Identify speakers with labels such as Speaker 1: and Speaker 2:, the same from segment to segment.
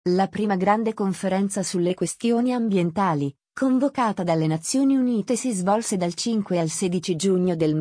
Speaker 1: La prima grande conferenza sulle questioni ambientali, convocata dalle Nazioni Unite, si svolse dal 5 al 16 giugno del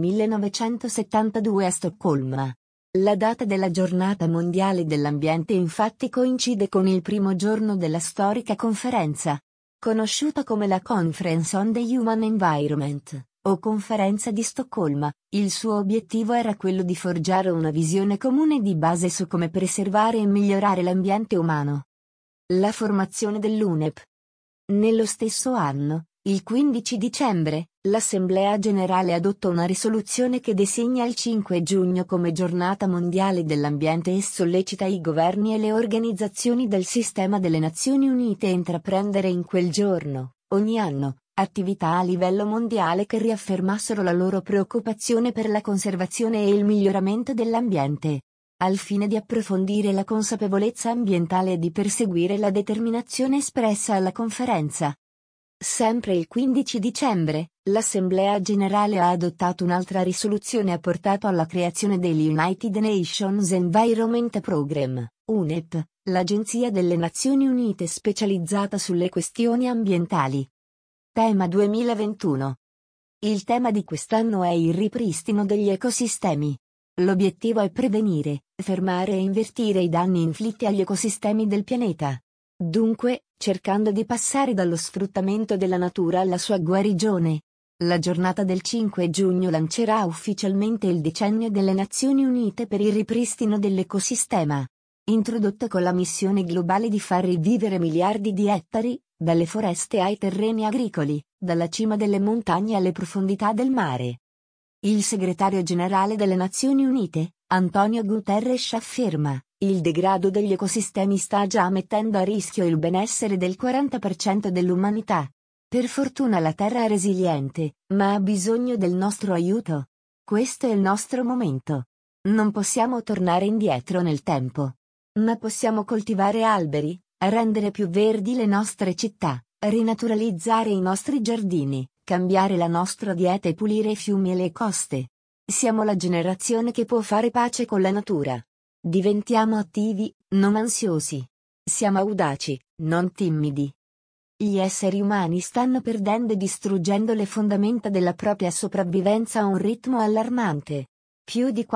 Speaker 1: 1972 a Stoccolma. La data della Giornata Mondiale dell'Ambiente infatti coincide con il primo giorno della storica conferenza. Conosciuta come la Conference on the Human Environment, o Conferenza di Stoccolma, il suo obiettivo era quello di forgiare una visione comune di base su come preservare e migliorare l'ambiente umano. La formazione dell'UNEP. Nello stesso anno, il 15 dicembre, l'Assemblea Generale adottò una risoluzione che designa il 5 giugno come Giornata Mondiale dell'Ambiente e sollecita i governi e le organizzazioni del sistema delle Nazioni Unite a intraprendere in quel giorno, ogni anno, attività a livello mondiale che riaffermassero la loro preoccupazione per la conservazione e il miglioramento dell'ambiente. Al fine di approfondire la consapevolezza ambientale e di perseguire la determinazione espressa alla conferenza. Sempre il 15 dicembre, l'Assemblea Generale ha adottato un'altra risoluzione e ha portato alla creazione degli United Nations Environment Programme, UNEP, l'agenzia delle Nazioni Unite specializzata sulle questioni ambientali. Tema 2021. Il tema di quest'anno è il ripristino degli ecosistemi. L'obiettivo è prevenire, fermare e invertire i danni inflitti agli ecosistemi del pianeta. Dunque, cercando di passare dallo sfruttamento della natura alla sua guarigione. La giornata del 5 giugno lancerà ufficialmente il Decennio delle Nazioni Unite per il ripristino dell'ecosistema. Introdotta con la missione globale di far rivivere miliardi di ettari, dalle foreste ai terreni agricoli, dalla cima delle montagne alle profondità del mare. Il segretario generale delle Nazioni Unite, Antonio Guterres, afferma: il degrado degli ecosistemi sta già mettendo a rischio il benessere del 40% dell'umanità. Per fortuna la Terra è resiliente, ma ha bisogno del nostro aiuto. Questo è il nostro momento. Non possiamo tornare indietro nel tempo. Ma possiamo coltivare alberi, rendere più verdi le nostre città, rinaturalizzare i nostri giardini, cambiare la nostra dieta e pulire i fiumi e le coste. Siamo la generazione che può fare pace con la natura. Diventiamo attivi, non ansiosi. Siamo audaci, non timidi. Gli esseri umani stanno perdendo e distruggendo le fondamenta della propria sopravvivenza a un ritmo allarmante. Più di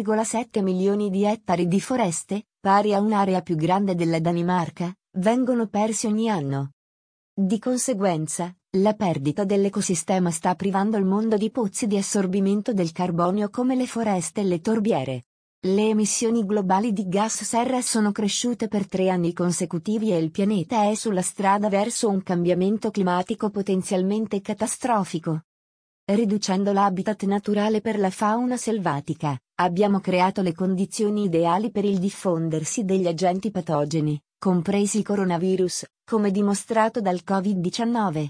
Speaker 1: 4,7 milioni di ettari di foreste, pari a un'area più grande della Danimarca, vengono persi ogni anno. Di conseguenza, la perdita dell'ecosistema sta privando il mondo di pozzi di assorbimento del carbonio come le foreste e le torbiere. Le emissioni globali di gas serra sono cresciute per 3 anni consecutivi e il pianeta è sulla strada verso un cambiamento climatico potenzialmente catastrofico. Riducendo l'habitat naturale per la fauna selvatica, abbiamo creato le condizioni ideali per il diffondersi degli agenti patogeni, compresi il coronavirus, come dimostrato dal Covid-19.